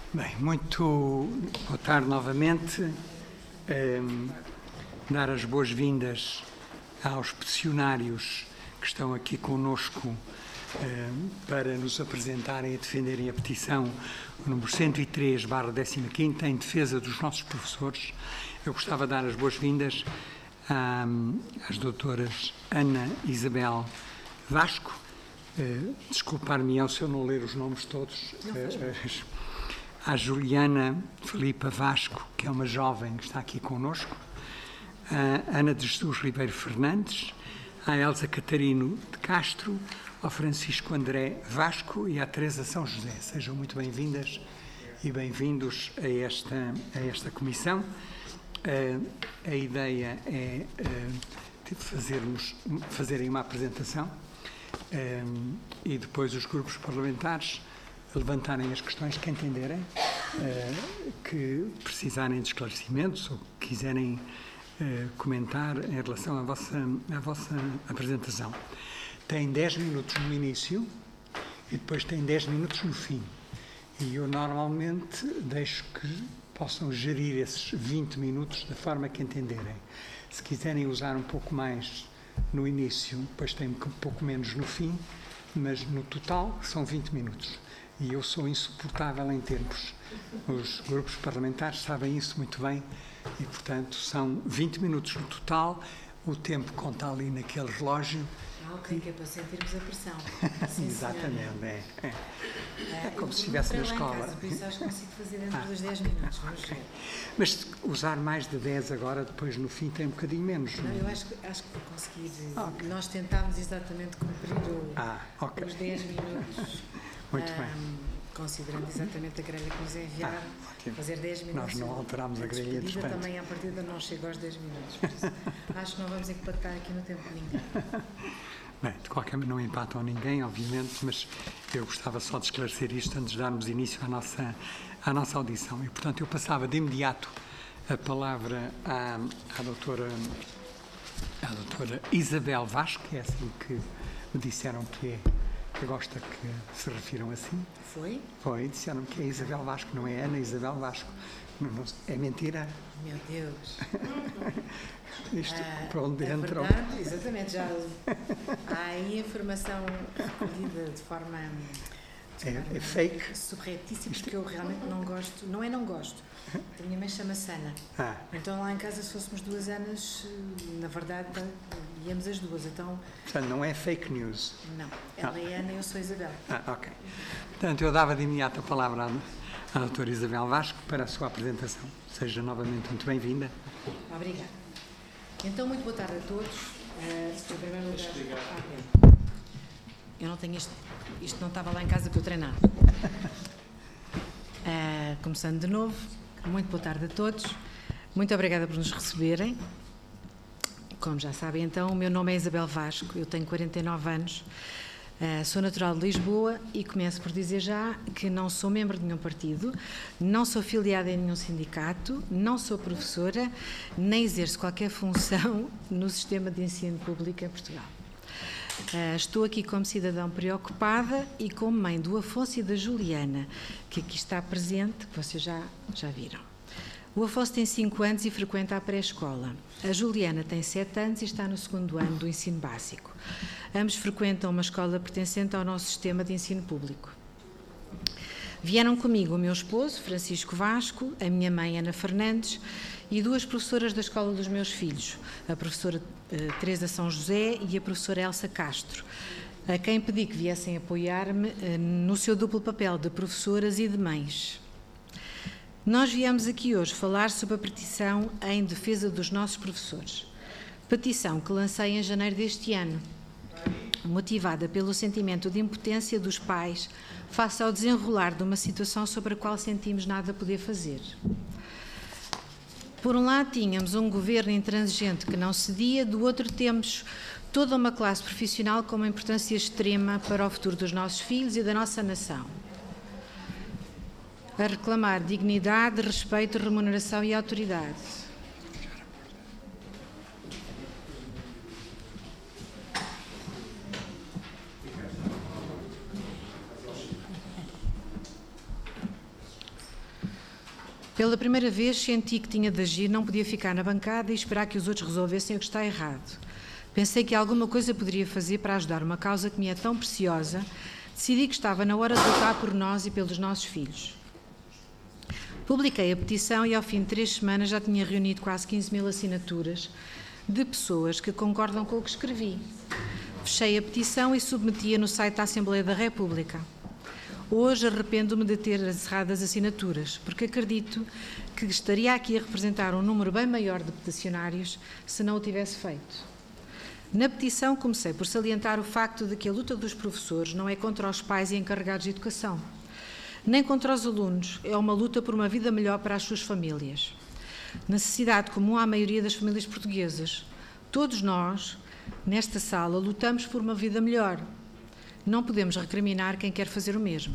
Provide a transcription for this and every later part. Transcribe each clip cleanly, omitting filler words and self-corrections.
Bem, muito boa tarde novamente. Dar as boas-vindas aos peticionários que estão aqui conosco para nos apresentarem e defenderem a petição número 103/15 em defesa dos nossos professores. Eu gostava de dar as boas-vindas às doutoras Ana Isabel Vasco. Desculpar-me-ão se eu não ler os nomes todos. À Juliana Filipa Vasco, que é uma jovem que está aqui connosco, à Ana de Jesus Ribeiro Fernandes, à Elsa Catarino de Castro, ao Francisco André Vasco e à Teresa São José. Sejam muito bem-vindas e bem-vindos a esta comissão. A ideia é fazerem uma apresentação e depois os grupos parlamentares levantarem as questões que entenderem, que precisarem de esclarecimentos ou que quiserem comentar em relação à vossa apresentação. Tem 10 minutos no início e depois tem 10 minutos no fim. E eu normalmente deixo que possam gerir esses 20 minutos da forma que entenderem. Se quiserem usar um pouco mais no início, depois tem um pouco menos no fim, mas no total são 20 minutos. E eu sou insuportável em tempos. Os grupos parlamentares sabem isso muito bem e, portanto, são 20 minutos no total. O tempo conta ali naquele relógio. Ok, que é para sentirmos a pressão. Sim, exatamente, é como se estivesse na escola. Por isso acho que consigo fazer dentro dos 10 minutos. Vamos ver. Mas se usar mais de 10 agora, depois no fim tem um bocadinho menos. Não, eu acho que vou conseguir. Okay. Nós tentámos exatamente cumprir os 10 minutos. Muito bem. Considerando exatamente a grelha que nos é enviada, fazer 10 minutos. Nós não alterámos a grelha, entretanto. Também à partida não chego aos 10 minutos. Por isso, acho que não vamos empatar aqui no tempo de ninguém. Bem, de qualquer maneira não empatam ninguém, obviamente, mas eu gostava só de esclarecer isto antes de darmos início à nossa audição. E, portanto, eu passava de imediato a palavra à doutora Isabel Vasco, que é assim que me disseram que gosta que se refiram assim. Foi? Foi, disseram que é Isabel Vasco, não é Ana Isabel Vasco. Não, é mentira. Meu Deus. Isto para onde entram. Verdade, exatamente, já há aí informação recolhida de forma é fake. Surretíssima, porque eu realmente não gosto, não gosto. A minha mãe chama-se Ana. Então lá em casa, se fôssemos duas Anas, na verdade íamos as duas. Então, portanto, não é fake news. Não, ela é Ana e eu sou Isabel. Ok. Portanto, eu dava de imediato a palavra à doutora Isabel Vasco para a sua apresentação. Seja novamente muito bem-vinda. Obrigada. Então, muito boa tarde a todos. Em primeiro lugar, eu não tenho isto não estava lá em casa para eu treinar. Começando de novo, muito boa tarde a todos. Muito obrigada por nos receberem. Como já sabem, então, o meu nome é Isabel Vasco, eu tenho 49 anos, sou natural de Lisboa e começo por dizer já que não sou membro de nenhum partido, não sou filiada em nenhum sindicato, não sou professora, nem exerço qualquer função no sistema de ensino público em Portugal. Estou aqui como cidadã preocupada e como mãe do Afonso e da Juliana, que aqui está presente, que vocês já viram. O Afonso tem 5 anos e frequenta a pré-escola. A Juliana tem 7 anos e está no 2º ano do ensino básico. Ambos frequentam uma escola pertencente ao nosso sistema de ensino público. Vieram comigo o meu esposo, Francisco Vasco, a minha mãe, Ana Fernandes, e 2 professoras da escola dos meus filhos, a professora Teresa São José e a professora Elsa Castro, a quem pedi que viessem apoiar-me no seu duplo papel de professoras e de mães. Nós viemos aqui hoje falar sobre a petição em defesa dos nossos professores. Petição que lancei em janeiro deste ano, motivada pelo sentimento de impotência dos pais face ao desenrolar de uma situação sobre a qual sentimos nada poder fazer. Por um lado, tínhamos um governo intransigente que não cedia, do outro temos toda uma classe profissional com uma importância extrema para o futuro dos nossos filhos e da nossa nação. A reclamar dignidade, respeito, remuneração e autoridade. Pela primeira vez senti que tinha de agir, não podia ficar na bancada e esperar que os outros resolvessem o que está errado. Pensei que alguma coisa poderia fazer para ajudar uma causa que me é tão preciosa. Decidi que estava na hora de lutar por nós e pelos nossos filhos. Publiquei a petição e ao fim de 3 semanas já tinha reunido quase 15.000 assinaturas de pessoas que concordam com o que escrevi. Fechei a petição e submeti-a no site da Assembleia da República. Hoje arrependo-me de ter encerrado as assinaturas, porque acredito que estaria aqui a representar um número bem maior de peticionários se não o tivesse feito. Na petição comecei por salientar o facto de que a luta dos professores não é contra os pais e encarregados de educação, nem contra os alunos, é uma luta por uma vida melhor para as suas famílias. Necessidade comum à maioria das famílias portuguesas. Todos nós, nesta sala, lutamos por uma vida melhor. Não podemos recriminar quem quer fazer o mesmo.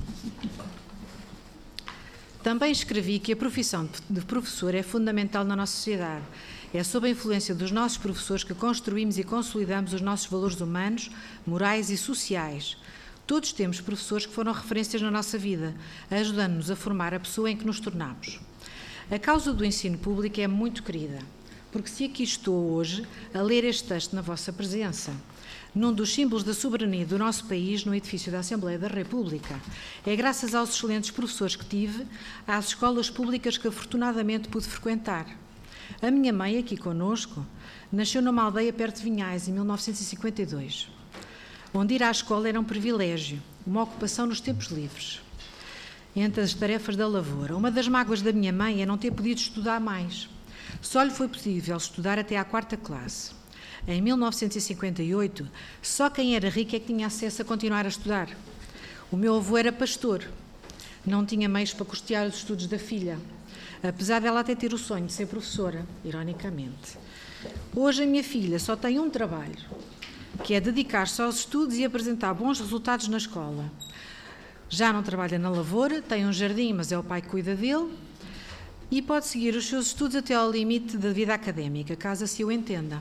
Também escrevi que a profissão de professor é fundamental na nossa sociedade. É sob a influência dos nossos professores que construímos e consolidamos os nossos valores humanos, morais e sociais. Todos temos professores que foram referências na nossa vida, ajudando-nos a formar a pessoa em que nos tornamos. A causa do ensino público é muito querida, porque se aqui estou hoje a ler este texto na vossa presença, num dos símbolos da soberania do nosso país, no edifício da Assembleia da República, é graças aos excelentes professores que tive, às escolas públicas que afortunadamente pude frequentar. A minha mãe, aqui conosco, nasceu numa aldeia perto de Vinhais, em 1952, onde ir à escola era um privilégio, uma ocupação nos tempos livres, entre as tarefas da lavoura. Uma das mágoas da minha mãe é não ter podido estudar mais. Só lhe foi possível estudar até à 4ª classe. Em 1958, só quem era rico é que tinha acesso a continuar a estudar. O meu avô era pastor, não tinha meios para custear os estudos da filha, apesar dela até ter o sonho de ser professora, ironicamente. Hoje a minha filha só tem um trabalho, que é dedicar-se aos estudos e apresentar bons resultados na escola. Já não trabalha na lavoura, tem um jardim, mas é o pai que cuida dele, e pode seguir os seus estudos até ao limite da vida académica, caso assim o entenda.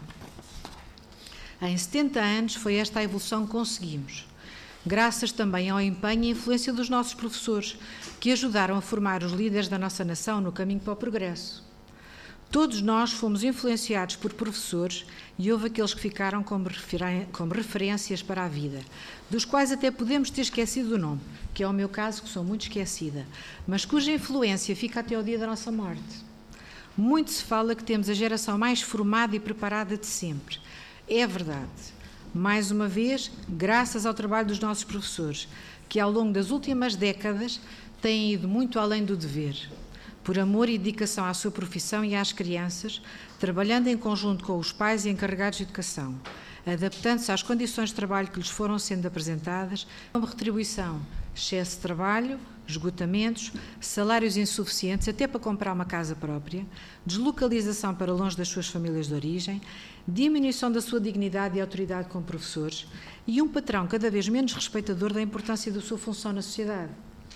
Em 70 anos foi esta a evolução que conseguimos, graças também ao empenho e influência dos nossos professores, que ajudaram a formar os líderes da nossa nação no caminho para o progresso. Todos nós fomos influenciados por professores e houve aqueles que ficaram como referências para a vida, dos quais até podemos ter esquecido o nome, que é o meu caso, que sou muito esquecida, mas cuja influência fica até ao dia da nossa morte. Muito se fala que temos a geração mais formada e preparada de sempre. É verdade. Mais uma vez, graças ao trabalho dos nossos professores, que ao longo das últimas décadas têm ido muito além do dever, por amor e dedicação à sua profissão e às crianças, trabalhando em conjunto com os pais e encarregados de educação, adaptando-se às condições de trabalho que lhes foram sendo apresentadas, como retribuição, excesso de trabalho, esgotamentos, salários insuficientes até para comprar uma casa própria, deslocalização para longe das suas famílias de origem, diminuição da sua dignidade e autoridade como professores e um patrão cada vez menos respeitador da importância da sua função na sociedade.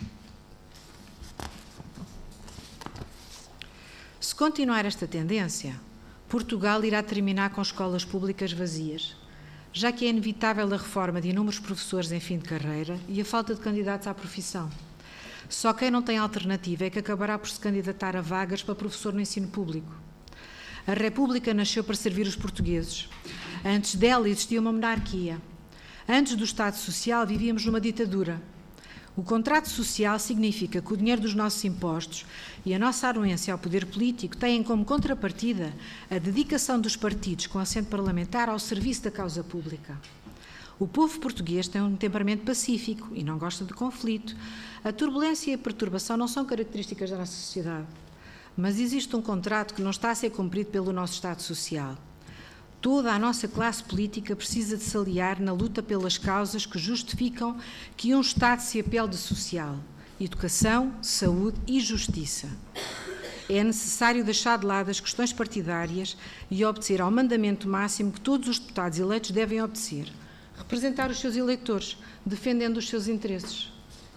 Se continuar esta tendência, Portugal irá terminar com escolas públicas vazias, já que é inevitável a reforma de inúmeros professores em fim de carreira e a falta de candidatos à profissão. Só quem não tem alternativa é que acabará por se candidatar a vagas para professor no ensino público. A República nasceu para servir os portugueses. Antes dela existia uma monarquia. Antes do Estado Social vivíamos numa ditadura. O contrato social significa que o dinheiro dos nossos impostos e a nossa anuência ao poder político têm como contrapartida a dedicação dos partidos com assento parlamentar ao serviço da causa pública. O povo português tem um temperamento pacífico e não gosta de conflito. A turbulência e a perturbação não são características da nossa sociedade, mas existe um contrato que não está a ser cumprido pelo nosso Estado Social. Toda a nossa classe política precisa de se aliar na luta pelas causas que justificam que um Estado se apele de social, educação, saúde e justiça. É necessário deixar de lado as questões partidárias e obedecer ao mandamento máximo que todos os deputados eleitos devem obedecer: representar os seus eleitores, defendendo os seus interesses.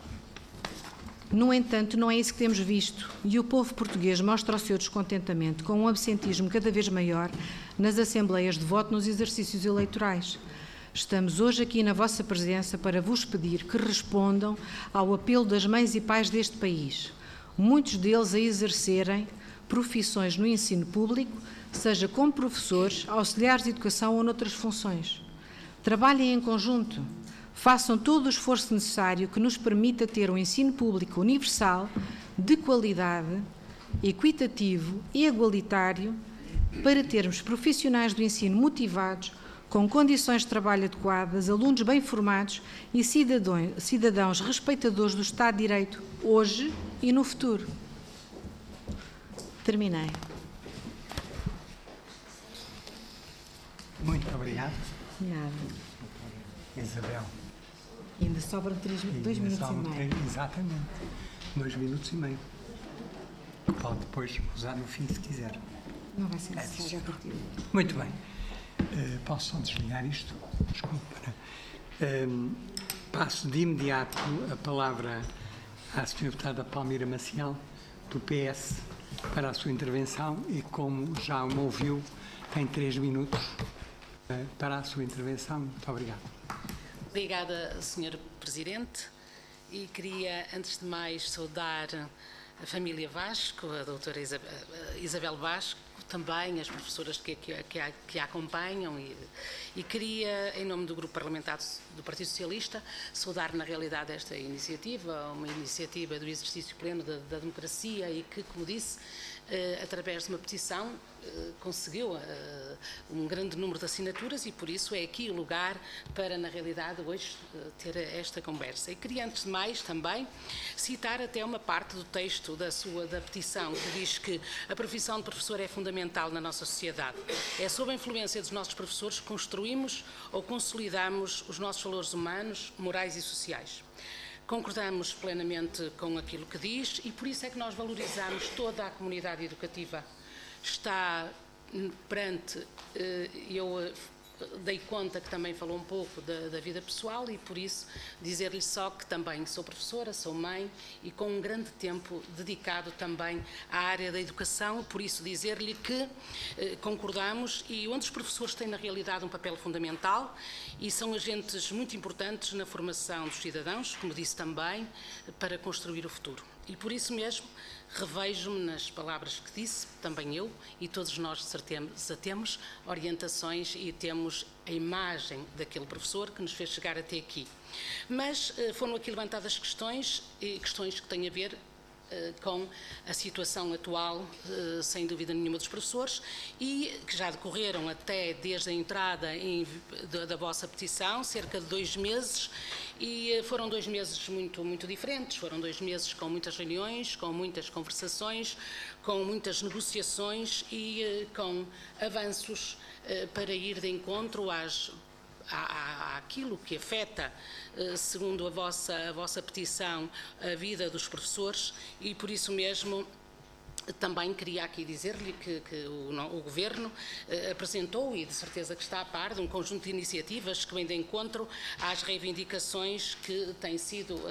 No entanto, não é isso que temos visto, e o povo português mostra o seu descontentamento com um absentismo cada vez maior nas assembleias de voto nos exercícios eleitorais. Estamos hoje aqui na vossa presença para vos pedir que respondam ao apelo das mães e pais deste país. muitos deles a exercerem profissões no ensino público, seja como professores, auxiliares de educação ou noutras funções. Trabalhem em conjunto, façam todo o esforço necessário que nos permita ter um ensino público universal, de qualidade, equitativo e igualitário, para termos profissionais do ensino motivados, com condições de trabalho adequadas, alunos bem formados e cidadãos respeitadores do Estado de Direito, hoje e no futuro. Terminei. Muito obrigado. Nada. Isabel. Ainda sobram 2 minutos e meio. Exatamente. 2 minutos e meio. Pode depois usar no fim se quiser. Não vai ser necessário a partir. Muito bem. Posso só desligar isto? Desculpa. Passo de imediato a palavra à Sra. Deputada Palmira Maciel, do PS, para a sua intervenção e, como já me ouviu, tem 3 minutos para a sua intervenção. Muito obrigado. Obrigada, Sr. Presidente, e queria, antes de mais, saudar a família Vasco, a doutora Isabel Vasco, também as professoras que a acompanham e queria, em nome do Grupo Parlamentar do Partido Socialista, saudar na realidade esta iniciativa, uma iniciativa do exercício pleno da democracia e que, como disse, através de uma petição, conseguiu um grande número de assinaturas e por isso é aqui o lugar para, na realidade, hoje ter esta conversa. E queria, antes de mais, também citar até uma parte do texto da petição, que diz que a profissão de professor é fundamental na nossa sociedade. É sob a influência dos nossos professores que construímos ou consolidamos os nossos valores humanos, morais e sociais. Concordamos plenamente com aquilo que diz e por isso é que nós valorizamos toda a comunidade educativa. Está perante, eu dei conta que também falou um pouco da vida pessoal e por isso dizer-lhe só que também sou professora, sou mãe e com um grande tempo dedicado também à área da educação, por isso dizer-lhe que concordamos e onde os professores têm na realidade um papel fundamental e são agentes muito importantes na formação dos cidadãos, como disse também, para construir o futuro. E por isso mesmo revejo-me nas palavras que disse, também eu, e todos nós de certeza temos orientações e temos a imagem daquele professor que nos fez chegar até aqui. Mas foram aqui levantadas questões que têm a ver com a situação atual, sem dúvida nenhuma, dos professores e que já decorreram até desde a entrada da vossa petição, cerca de 2 meses, e foram 2 meses muito diferentes, foram 2 meses com muitas reuniões, com muitas conversações, com muitas negociações e com avanços para ir de encontro àquilo que afeta, segundo a vossa petição, a vida dos professores e por isso mesmo também queria aqui dizer-lhe que o Governo apresentou e de certeza que está a par de um conjunto de iniciativas que vem de encontro às reivindicações que têm sido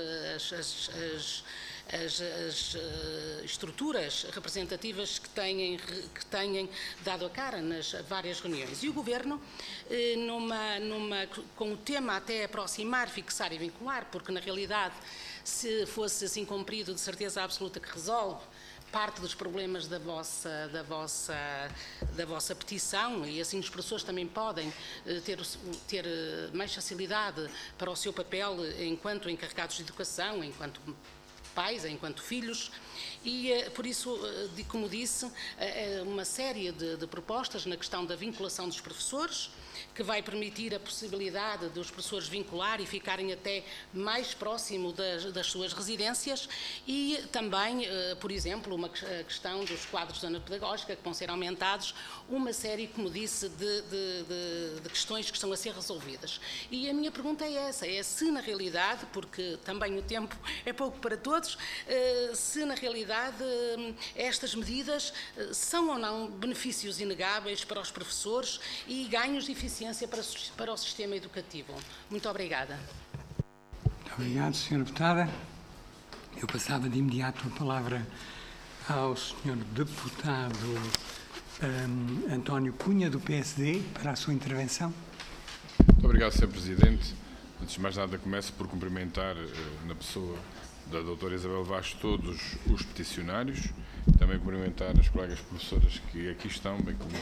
as estruturas representativas que têm dado a cara nas várias reuniões. E o Governo, com o tema até aproximar, fixar e vincular, porque na realidade, se fosse assim cumprido, de certeza absoluta que resolve parte dos problemas da vossa petição e assim os professores também podem ter mais facilidade para o seu papel enquanto encarregados de educação, enquanto pais, enquanto filhos e por isso, como disse, uma série de propostas na questão da vinculação dos professores, que vai permitir a possibilidade dos professores vincular e ficarem até mais próximo das suas residências e também, por exemplo, uma questão dos quadros de ano pedagógica que vão ser aumentados, uma série, como disse, de questões que estão a ser resolvidas. E a minha pergunta é essa, é se na realidade, porque também o tempo é pouco para todos, se na realidade estas medidas são ou não benefícios inegáveis para os professores e ganhos de eficiência para o sistema educativo. Muito obrigada. Muito obrigado, Sra. Deputada. Eu passava de imediato a palavra ao Sr. Deputado António Cunha, do PSD, para a sua intervenção. Muito obrigado, Sr. Presidente. Antes de mais nada, começo por cumprimentar na pessoa da doutora Isabel Vasco, todos os peticionários, também cumprimentar as colegas professoras que aqui estão, bem como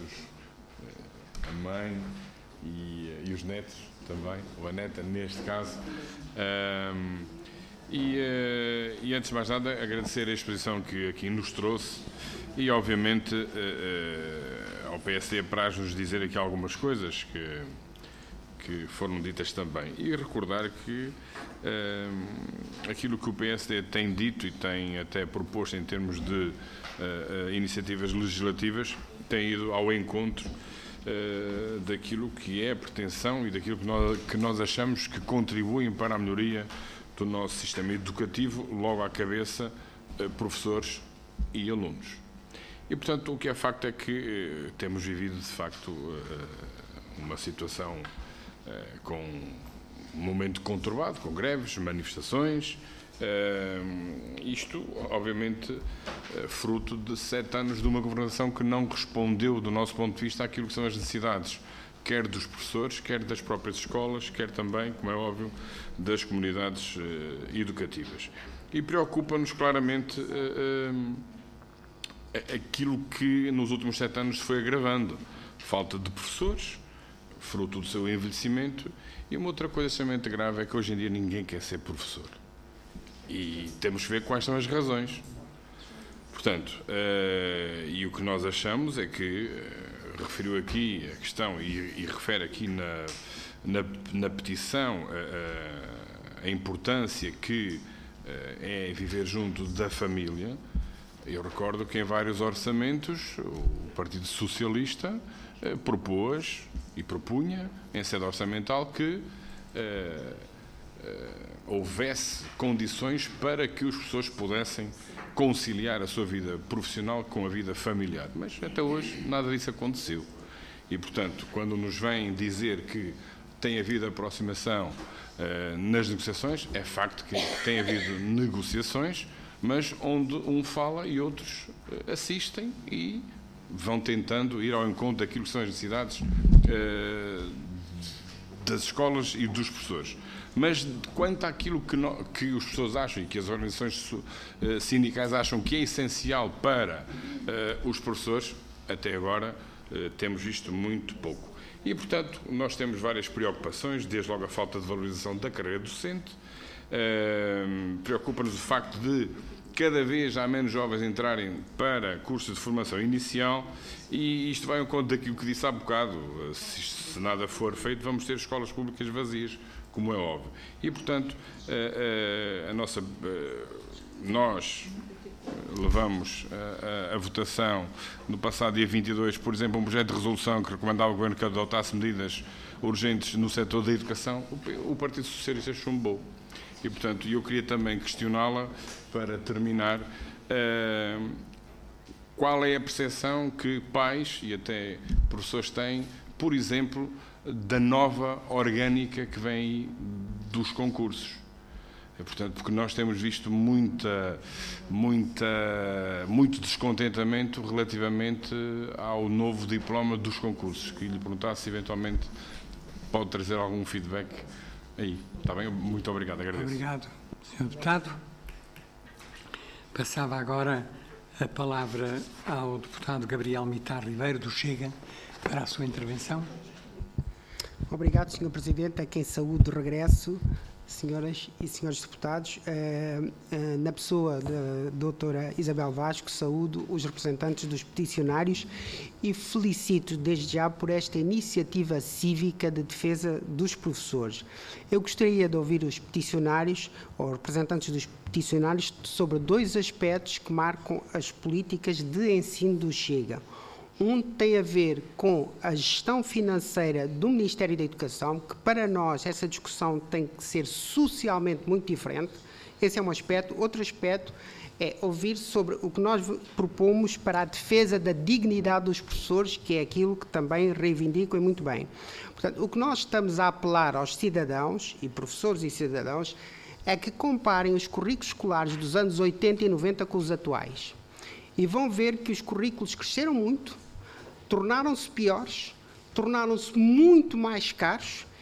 a mãe e os netos também, ou a neta neste caso. E antes de mais nada, agradecer a exposição que aqui nos trouxe e, obviamente, ao PSD apraz-nos dizer aqui algumas coisas que foram ditas também. E recordar que aquilo que o PSD tem dito e tem até proposto em termos de iniciativas legislativas tem ido ao encontro daquilo que é a pretensão e daquilo que nós achamos que contribuem para a melhoria do nosso sistema educativo, logo à cabeça, professores e alunos. E, portanto, o que é facto é que temos vivido, de facto, uma situação com um momento conturbado, com greves, manifestações, isto, obviamente, fruto de 7 anos de uma governação que não respondeu, do nosso ponto de vista, àquilo que são as necessidades, quer dos professores, quer das próprias escolas, quer também, como é óbvio, das comunidades educativas. E preocupa-nos claramente aquilo que nos últimos 7 anos se foi agravando. Falta de professores, fruto do seu envelhecimento, e uma outra coisa extremamente grave é que hoje em dia ninguém quer ser professor. E temos que ver quais são as razões. Portanto, e o que nós achamos é que, referiu aqui a questão e refere aqui na petição a importância que é viver junto da família. Eu recordo que em vários orçamentos o Partido Socialista propôs e propunha em sede orçamental que houvesse condições para que os professores pudessem conciliar a sua vida profissional com a vida familiar. Mas até hoje nada disso aconteceu. E, portanto, quando nos vêm dizer que tem havido aproximação nas negociações, é facto que tem havido negociações, mas onde um fala e outros assistem e vão tentando ir ao encontro daquilo que são as necessidades das escolas e dos professores. Mas quanto àquilo que os professores acham e que as organizações sindicais acham que é essencial para os professores, até agora temos visto muito pouco. E, portanto, nós temos várias preocupações, desde logo a falta de valorização da carreira docente, preocupa-nos o facto de cada vez há menos jovens entrarem para cursos de formação inicial e isto vai ao encontro daquilo que disse há bocado. Se nada for feito, vamos ter escolas públicas vazias, como é óbvio. E, portanto, nós levamos a votação no passado dia 22, por exemplo, um projeto de resolução que recomendava ao Governo que adotasse medidas urgentes no setor da educação. O Partido Socialista chumbou. E, portanto, eu queria também questioná-la, para terminar, qual é a percepção que pais e até professores têm, por exemplo, da nova orgânica que vem aí dos concursos. Portanto, porque nós temos visto muito descontentamento relativamente ao novo diploma dos concursos. Que lhe perguntasse se eventualmente pode trazer algum feedback aí. Está bem? Muito obrigado, agradeço. Obrigado, Sr. Deputado. Passava agora a palavra ao deputado Gabriel Mitar Ribeiro, do Chega, para a sua intervenção. Obrigado, Sr. Presidente, a quem saúde de regresso, senhoras e senhores deputados. Na pessoa da doutora Isabel Vasco, saúdo os representantes dos peticionários e felicito desde já por esta iniciativa cívica de defesa dos professores. Eu gostaria de ouvir os peticionários, ou representantes dos peticionários, sobre 2 aspectos que marcam as políticas de ensino do Chega. Um tem a ver com a gestão financeira do Ministério da Educação, que para nós essa discussão tem que ser socialmente muito diferente. Esse é um aspecto. Outro aspecto é ouvir sobre o que nós propomos para a defesa da dignidade dos professores, que é aquilo que também reivindicam e muito bem. Portanto, o que nós estamos a apelar aos cidadãos, e professores e cidadãos, é que comparem os currículos escolares dos anos 80 e 90 com os atuais. E vão ver que os currículos cresceram muito, tornaram-se piores, tornaram-se muito mais caros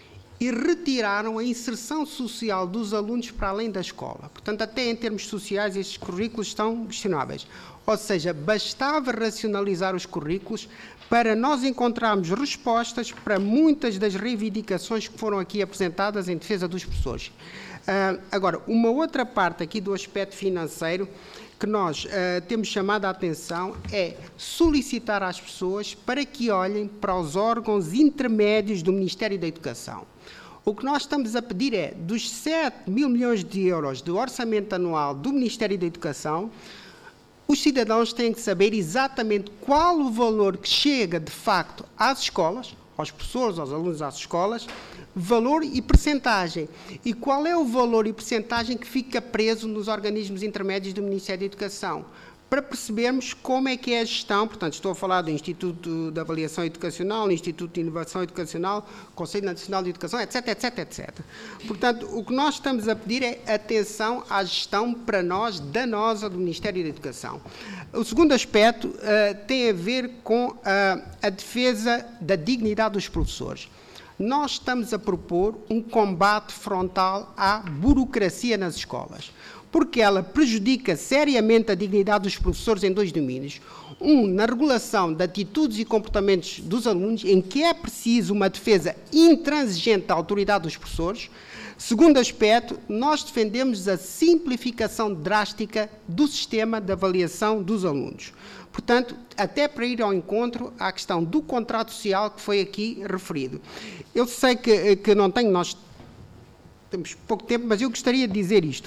e retiraram a inserção social dos alunos para além da escola. Portanto, até em termos sociais, estes currículos estão questionáveis. Ou seja, bastava racionalizar os currículos para nós encontrarmos respostas para muitas das reivindicações que foram aqui apresentadas em defesa dos professores. Agora, uma outra parte aqui do aspecto financeiro que nós temos chamado a atenção é solicitar às pessoas para que olhem para os órgãos intermédios do Ministério da Educação. O que nós estamos a pedir é, dos 7 mil milhões de euros do orçamento anual do Ministério da Educação, os cidadãos têm que saber exatamente qual o valor que chega, de facto, às escolas, aos professores, aos alunos, às escolas, valor e percentagem. E qual é o valor e percentagem que fica preso nos organismos intermédios do Ministério da Educação, para percebermos como é que é a gestão. Portanto, estou a falar do Instituto de Avaliação Educacional, do Instituto de Inovação Educacional, Conselho Nacional de Educação, etc, etc, etc. Portanto, o que nós estamos a pedir é atenção à gestão para nós, danosa do Ministério da Educação. O segundo aspecto tem a ver com a defesa da dignidade dos professores. Nós estamos a propor um combate frontal à burocracia nas escolas, porque ela prejudica seriamente a dignidade dos professores em dois domínios. Na regulação de atitudes e comportamentos dos alunos, em que é preciso uma defesa intransigente da autoridade dos professores. Segundo aspecto, nós defendemos a simplificação drástica do sistema de avaliação dos alunos. Portanto, até para ir ao encontro à questão do contrato social que foi aqui referido. Eu sei que não tenho, nós temos pouco tempo, mas eu gostaria de dizer isto.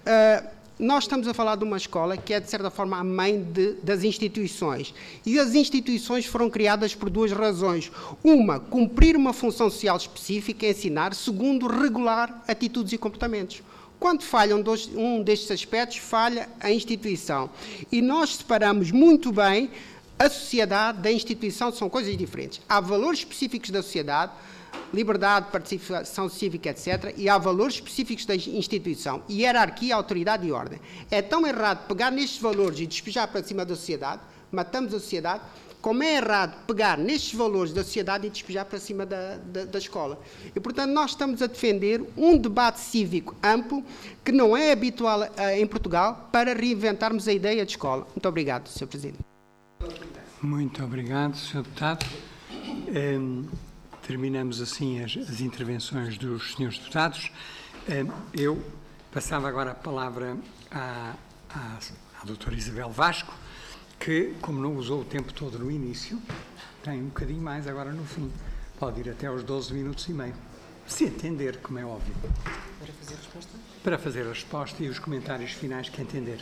Nós estamos a falar de uma escola que é, de certa forma, a mãe das instituições. E as instituições foram criadas por duas razões. Uma, cumprir uma função social específica, ensinar. Segundo, regular atitudes e comportamentos. Quando falham um destes aspectos, falha a instituição. E nós separamos muito bem a sociedade da instituição, são coisas diferentes. Há valores específicos da sociedade, liberdade, participação cívica, etc., e há valores específicos da instituição, hierarquia, autoridade e ordem. É tão errado pegar nestes valores e despejar para cima da sociedade, matamos a sociedade, como é errado pegar nestes valores da sociedade e despejar para cima da escola. E, portanto, nós estamos a defender um debate cívico amplo, que não é habitual em Portugal, para reinventarmos a ideia de escola. Muito obrigado, Sr. Presidente. Muito obrigado, Sr. Deputado. Terminamos assim as intervenções dos senhores deputados. Eu passava agora a palavra à doutora Isabel Vasco, que, como não usou o tempo todo no início, tem um bocadinho mais agora no fim. Pode ir até aos 12 minutos e meio. Se entender, como é óbvio. Para fazer a resposta? Para fazer a resposta e os comentários finais que entender.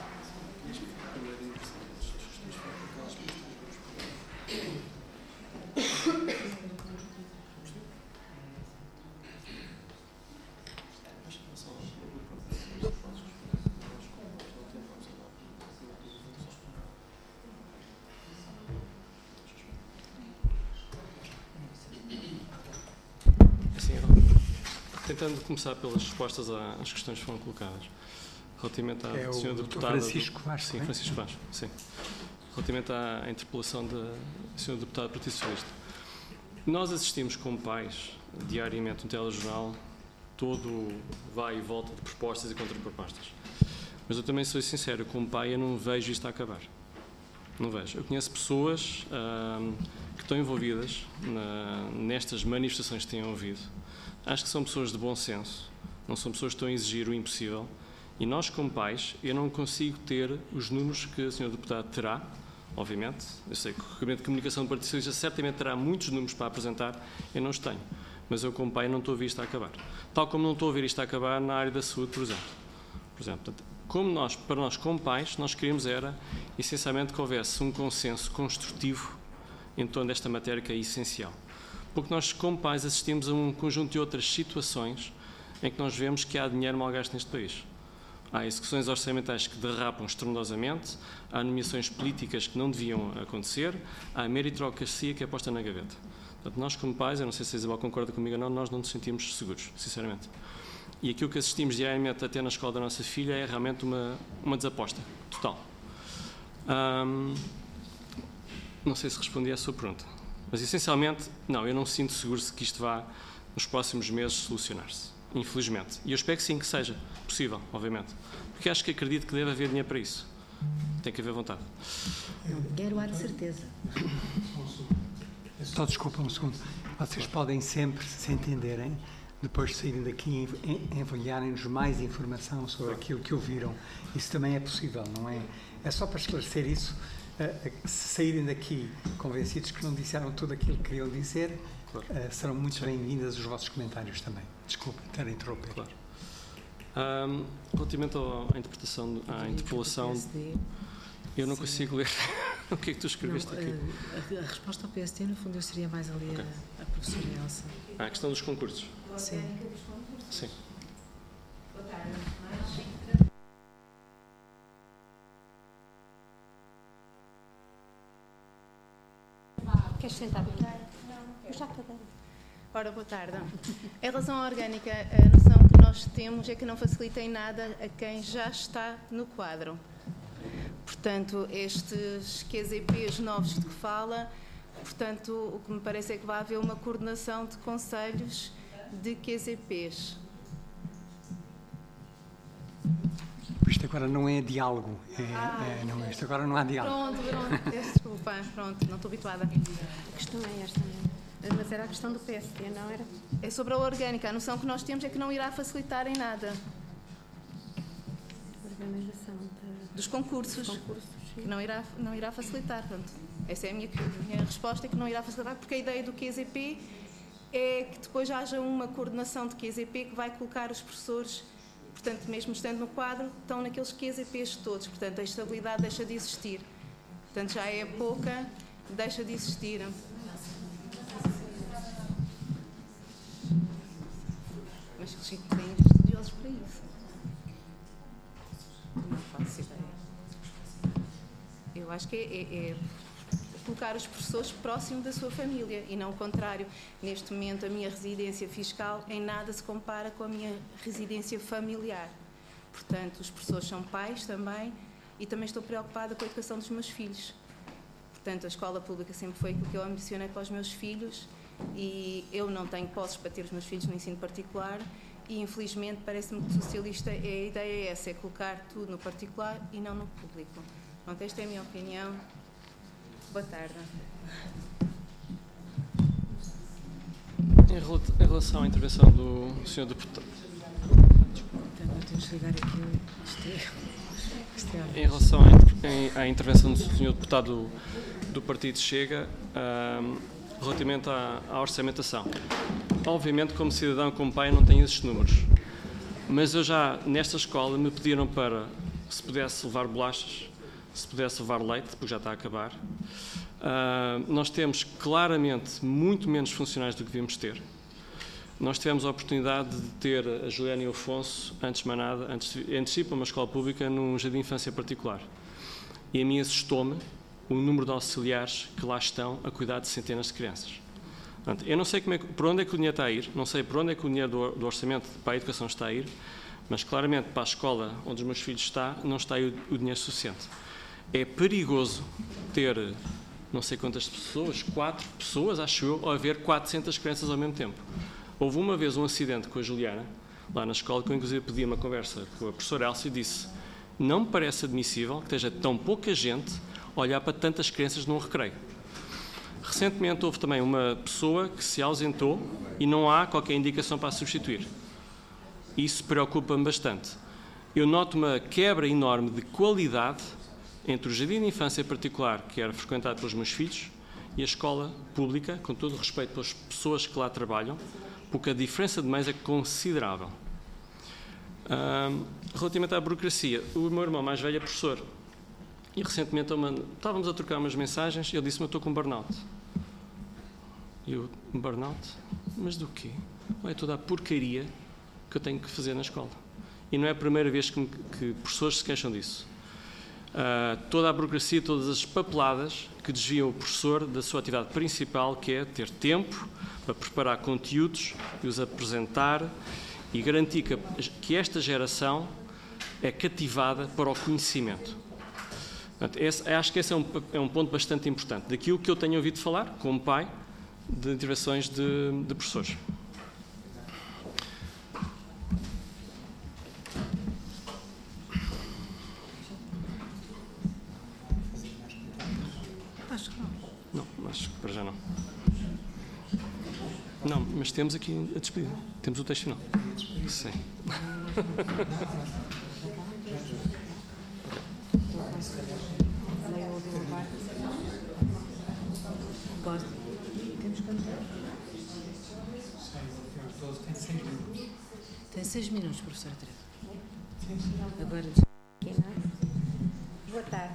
Tentando começar pelas respostas às questões que foram colocadas. Relativamente à senhora deputada... Francisco Vasco, sim, Francisco Vasco, sim. Relativamente à interpelação da senhora deputada do Partido Socialista. Nós assistimos como pais, diariamente, no telejornal, todo o vai e volta de propostas e contrapropostas. Mas eu também sou sincero, como pai eu não vejo isto a acabar. Não vejo. Eu conheço pessoas que estão envolvidas nestas manifestações que têm ouvido. Acho que são pessoas de bom senso, não são pessoas que estão a exigir o impossível. E nós, como pais, eu não consigo ter os números que a senhora deputada terá, obviamente. Eu sei que o Gabinete de Comunicação do Partido Socialista certamente terá muitos números para apresentar, eu não os tenho. Mas eu, como pai, não estou a ver isto a acabar. Tal como não estou a ver isto a acabar na área da saúde, por exemplo. Portanto, para nós, como pais, nós queríamos era, essencialmente, que houvesse um consenso construtivo em torno desta matéria que é essencial. Porque nós, como pais, assistimos a um conjunto de outras situações em que nós vemos que há dinheiro mal gasto neste país. Há execuções orçamentais que derrapam estrondosamente, há nomeações políticas que não deviam acontecer, há meritocracia que é posta na gaveta. Portanto, nós, como pais, eu não sei se a Isabel concorda comigo ou não, nós não nos sentimos seguros, sinceramente. E aquilo que assistimos diariamente até na escola da nossa filha é realmente uma desaposta total. Não sei se respondi à sua pergunta. Mas, essencialmente, não, eu não sinto seguro que isto vá nos próximos meses solucionar-se, infelizmente. E eu espero que sim, que seja possível, obviamente. Porque acredito que deve haver dinheiro para isso. Tem que haver vontade. Dinheiro há de certeza. Só desculpa um segundo. Vocês podem sempre, se entenderem, depois de saírem daqui, enviarem-nos mais informação sobre aquilo que ouviram. Isso também é possível, não é? É só para esclarecer isso. Se saírem daqui convencidos que não disseram tudo aquilo que queriam dizer, claro, serão muito bem-vindas os vossos comentários também. Desculpe ter a interromper. Claro. Relativamente à interpretação, à interpelação, eu não consigo ler o que é que tu escreveste aqui. A resposta ao PSD, no fundo, eu seria mais ali a professora Elsa. A questão dos concursos. Sim. Sim. Boa tarde. Queres sentar? Eu já acabei. Ora, boa tarde. Em relação à orgânica, a noção que nós temos é que não facilita em nada a quem já está no quadro. Portanto, estes QZPs novos de que fala, portanto, o que me parece é que vai haver uma coordenação de conselhos de QZPs. Isto agora não é diálogo. Não, isto agora não há diálogo. Pronto. Desculpa. Pronto, não estou habituada. A questão é esta, mas era a questão do PSD, não era? É sobre a orgânica. A noção que nós temos é que não irá facilitar em nada. Organização dos concursos. Que não irá facilitar. Portanto, essa é a minha resposta, é que não irá facilitar, porque a ideia do QZP é que depois haja uma coordenação de QZP que vai colocar os professores, portanto, mesmo estando no quadro, estão naqueles QZPs todos. Portanto, a estabilidade deixa de existir. Portanto, já é pouca, deixa de existir. Mas que têm estudiosos para isso. Não faço ideia. Eu acho que é colocar os professores próximo da sua família e não o contrário. Neste momento, a minha residência fiscal em nada se compara com a minha residência familiar. Portanto, os professores são pais também e também estou preocupada com a educação dos meus filhos. Portanto, a escola pública sempre foi aquilo que eu ambicionei para os meus filhos e eu não tenho posses para ter os meus filhos no ensino particular e, infelizmente, parece-me que socialista a ideia é essa, é colocar tudo no particular e não no público. Pronto, esta é a minha opinião. Boa tarde. Em relação à intervenção do Sr. Deputado. Em relação à intervenção do Sr. Deputado do Partido Chega, relativamente à orçamentação. Obviamente, como cidadão, como pai, não tenho esses números. Mas eu já, nesta escola, me pediram para, se pudesse levar bolachas, se pudesse levar leite, porque já está a acabar. Nós temos claramente muito menos funcionários do que devíamos ter. Nós tivemos a oportunidade de ter a Juliana e o Afonso, antes de mais nada, antes de ir para uma escola pública, num jardim de infância particular. E a mim assustou-me o número de auxiliares que lá estão a cuidar de centenas de crianças. Portanto, eu não sei por onde é que o dinheiro está a ir, não sei por onde é que o dinheiro do orçamento para a educação está a ir, mas claramente para a escola onde os meus filhos estão, não está aí o dinheiro suficiente. É perigoso ter não sei quantas pessoas, 4 pessoas, acho eu, ou haver 400 crianças ao mesmo tempo. Houve uma vez um acidente com a Juliana, lá na escola, que eu inclusive pedi uma conversa com a professora Elsa e disse: não me parece admissível que esteja tão pouca gente a olhar para tantas crianças num recreio. Recentemente houve também uma pessoa que se ausentou e não há qualquer indicação para a substituir. Isso preocupa-me bastante. Eu noto uma quebra enorme de qualidade entre o jardim de infância particular, que era frequentado pelos meus filhos, e a escola pública, com todo o respeito pelas pessoas que lá trabalham, porque a diferença de meios é considerável. Relativamente à burocracia, o meu irmão mais velho é professor, e recentemente estávamos a trocar umas mensagens e ele disse-me: eu estou com burnout. E eu: burnout? Mas do quê? É toda a porcaria que eu tenho que fazer na escola. E não é a primeira vez que professores se queixam disso. Toda a burocracia, todas as papeladas que desviam o professor da sua atividade principal, que é ter tempo para preparar conteúdos e os apresentar e garantir que esta geração é cativada para o conhecimento. Portanto, acho que esse é um ponto bastante importante, daquilo que eu tenho ouvido falar, como pai, de intervenções de professores. Acho que não. Não, acho que para já não. Não, mas temos aqui a despedida. Temos o texto final. Sim. Tem 6 minutos, professora Teresa. Agora... Boa tarde.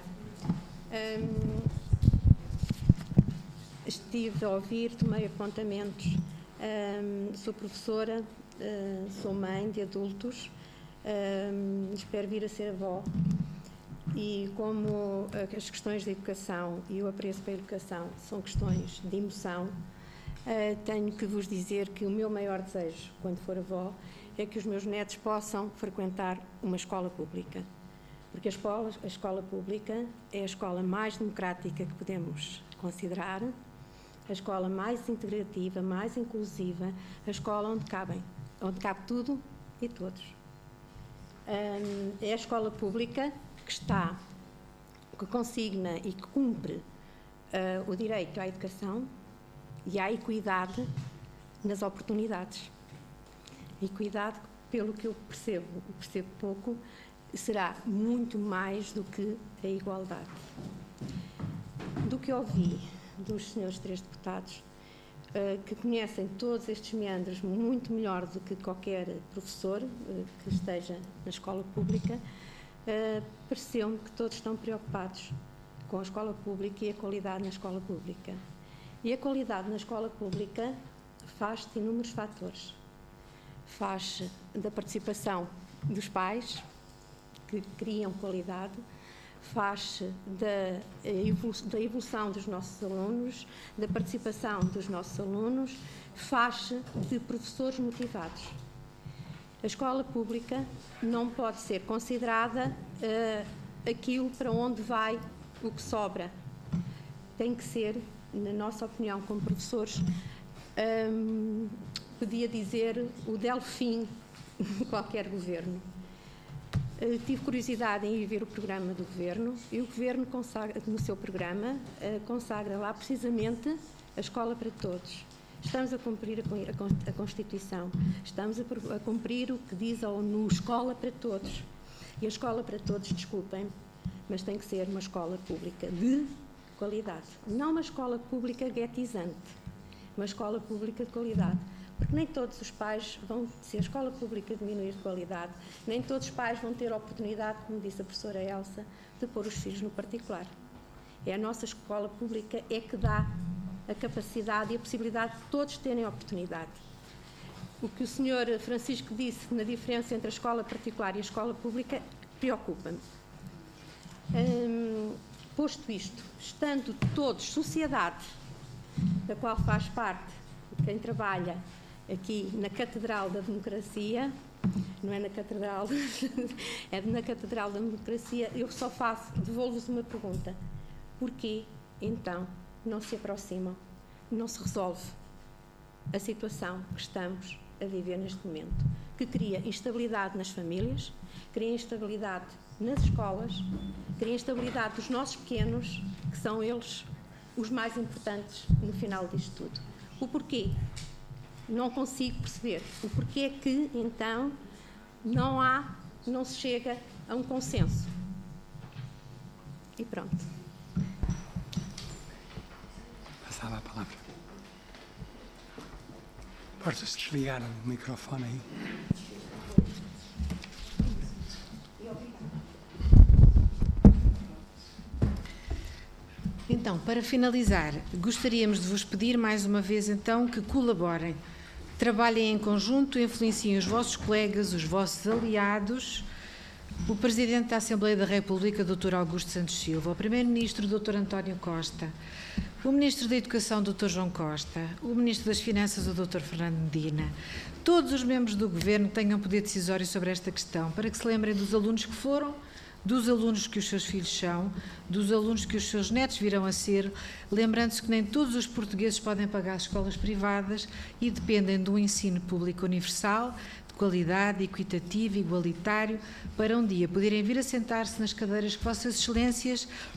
Estive a ouvir, tomei apontamentos. Sou professora, sou mãe de adultos, espero vir a ser avó. E como as questões da educação e o apreço pela educação são questões de emoção, tenho que vos dizer que o meu maior desejo, quando for avó, é que os meus netos possam frequentar uma escola pública. Porque a escola pública é a escola mais democrática que podemos considerar, a escola mais integrativa, mais inclusiva, a escola onde cabe tudo e todos. É a escola pública que consigna e que cumpre o direito à educação e à equidade nas oportunidades. Equidade, pelo que eu percebo pouco, será muito mais do que a igualdade. Do que ouvi dos senhores 3 deputados, que conhecem todos estes meandros muito melhor do que qualquer professor que esteja na escola pública, pareceu-me que todos estão preocupados com a escola pública e a qualidade na escola pública. E a qualidade na escola pública faz-se de inúmeros fatores. Faz-se da participação dos pais, que criam qualidade, faz-se da evolução dos nossos alunos, da participação dos nossos alunos, faz-se de professores motivados. A escola pública não pode ser considerada aquilo para onde vai o que sobra. Tem que ser, na nossa opinião, como professores, podia dizer o delfim de qualquer governo. Tive curiosidade em ir ver o programa do Governo e o Governo consagra, no seu programa, consagra lá precisamente a escola para todos. Estamos a cumprir a Constituição, estamos a cumprir o que diz a ONU, escola para todos. E a escola para todos, desculpem, mas tem que ser uma escola pública de qualidade. Não uma escola pública guetizante, uma escola pública de qualidade. Porque nem todos os pais vão, se a escola pública diminuir de qualidade, nem todos os pais vão ter a oportunidade, como disse a professora Elsa, de pôr os filhos no particular. É a nossa escola pública é que dá a capacidade e a possibilidade de todos terem oportunidade. O que o senhor Francisco disse na diferença entre a escola particular e a escola pública preocupa-me. Posto isto, estando todos, sociedade, da qual faz parte quem trabalha aqui na Catedral da Democracia, não é na Catedral, é na Catedral da Democracia, eu só devolvo-vos uma pergunta. Porquê, então, não se aproximam, não se resolve a situação que estamos a viver neste momento, que cria instabilidade nas famílias, cria instabilidade nas escolas, cria instabilidade dos nossos pequenos, que são eles os mais importantes no final disto tudo. O porquê? Não consigo perceber. O porquê é que, então, não se chega a um consenso. E pronto. Passava a palavra. Pode-se desligar o microfone aí. Então, para finalizar, gostaríamos de vos pedir mais uma vez, então, que colaborem. Trabalhem em conjunto, influenciem os vossos colegas, os vossos aliados, o Presidente da Assembleia da República, Dr. Augusto Santos Silva, o Primeiro-Ministro, Dr. António Costa, o Ministro da Educação, Dr. João Costa, o Ministro das Finanças, o Dr. Fernando Medina, todos os membros do Governo tenham poder decisório sobre esta questão, para que se lembrem dos alunos que foram, dos alunos que os seus filhos são, dos alunos que os seus netos virão a ser, lembrando-se que nem todos os portugueses podem pagar escolas privadas e dependem de um ensino público universal, de qualidade, equitativo, igualitário, para um dia poderem vir a sentar-se nas cadeiras que Vossas Excelências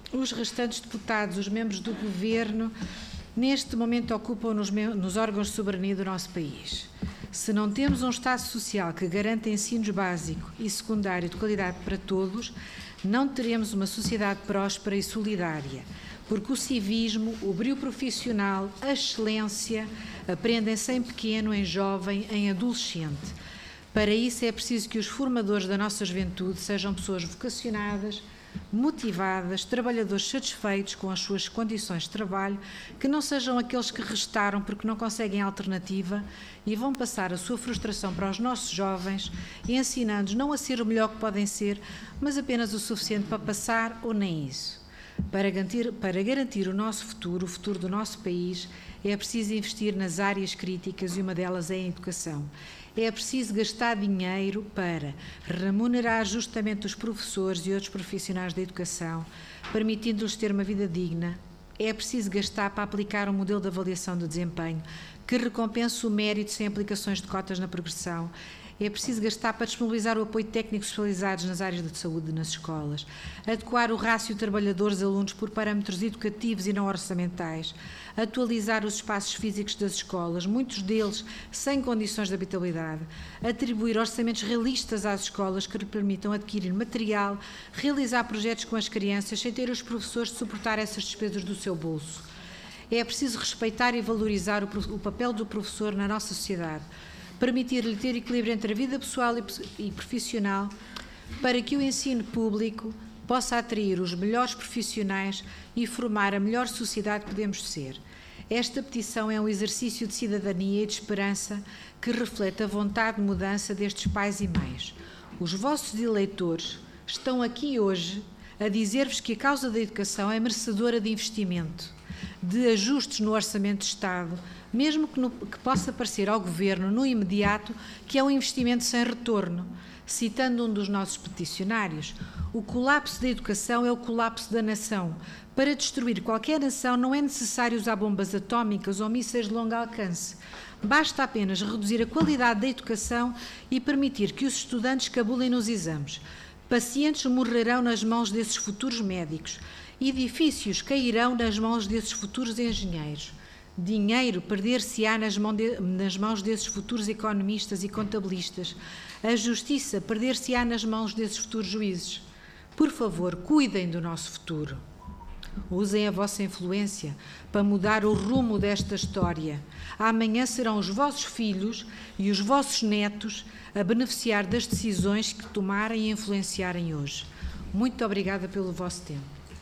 os restantes deputados, os membros do Governo, neste momento ocupam nos órgãos de soberania do nosso país. Se não temos um Estado social que garanta ensinos básico e secundário de qualidade para todos, não teremos uma sociedade próspera e solidária, porque o civismo, o brio profissional, a excelência, aprendem-se em pequeno, em jovem, em adolescente. Para isso é preciso que os formadores da nossa juventude sejam pessoas vocacionadas, motivadas, trabalhadores satisfeitos com as suas condições de trabalho, que não sejam aqueles que restaram porque não conseguem alternativa e vão passar a sua frustração para os nossos jovens, ensinando-os não a ser o melhor que podem ser, mas apenas o suficiente para passar ou nem isso. Para garantir o nosso futuro, o futuro do nosso país, é preciso investir nas áreas críticas e uma delas é a educação. É preciso gastar dinheiro para remunerar justamente os professores e outros profissionais da educação, permitindo-lhes ter uma vida digna. É preciso gastar para aplicar um modelo de avaliação de desempenho que recompense o mérito sem aplicações de cotas na progressão. É preciso gastar para disponibilizar o apoio técnico especializados nas áreas de saúde nas escolas, adequar o rácio de trabalhadores-alunos por parâmetros educativos e não orçamentais, atualizar os espaços físicos das escolas, muitos deles sem condições de habitabilidade, atribuir orçamentos realistas às escolas que lhe permitam adquirir material, realizar projetos com as crianças sem ter os professores de suportar essas despesas do seu bolso. É preciso respeitar e valorizar o papel do professor na nossa sociedade, permitir-lhe ter equilíbrio entre a vida pessoal e profissional, para que o ensino público possa atrair os melhores profissionais e formar a melhor sociedade que podemos ser. Esta petição é um exercício de cidadania e de esperança que reflete a vontade de mudança destes pais e mães. Os vossos eleitores estão aqui hoje a dizer-vos que a causa da educação é merecedora de investimento, de ajustes no Orçamento de Estado, mesmo que possa parecer ao Governo, no imediato, que é um investimento sem retorno. Citando um dos nossos peticionários, o colapso da educação é o colapso da nação. Para destruir qualquer nação não é necessário usar bombas atómicas ou mísseis de longo alcance. Basta apenas reduzir a qualidade da educação e permitir que os estudantes cabulem nos exames. Pacientes morrerão nas mãos desses futuros médicos. Edifícios cairão nas mãos desses futuros engenheiros. Dinheiro perder-se-á nas mãos desses futuros economistas e contabilistas. A justiça perder-se-á nas mãos desses futuros juízes. Por favor, cuidem do nosso futuro. Usem a vossa influência para mudar o rumo desta história. Amanhã serão os vossos filhos e os vossos netos a beneficiar das decisões que tomarem e influenciarem hoje. Muito obrigada pelo vosso tempo.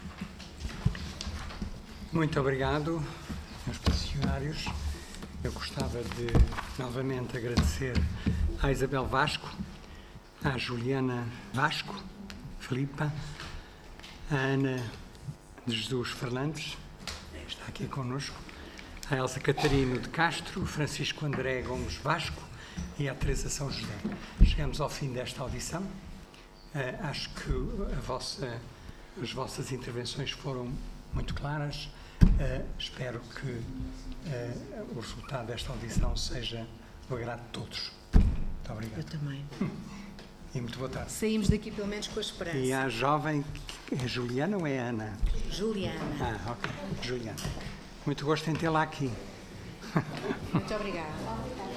Muito obrigado, meus peticionários. Eu gostava de novamente agradecer à Isabel Vasco, à Juliana Vasco, Filipa, à Ana de Jesus Fernandes, que está aqui connosco, à Elsa Catarino de Castro, Francisco André Gomes Vasco e à Teresa São José. Chegamos ao fim desta audição. Acho que as vossas intervenções foram muito claras. Espero que o resultado desta audição seja do agrado de todos. Muito obrigado. Eu também. E muito boa tarde. Saímos daqui pelo menos com a esperança. E a jovem, é Juliana ou é Ana? Juliana. Ok. Juliana. Muito gosto em tê-la aqui. Muito obrigada.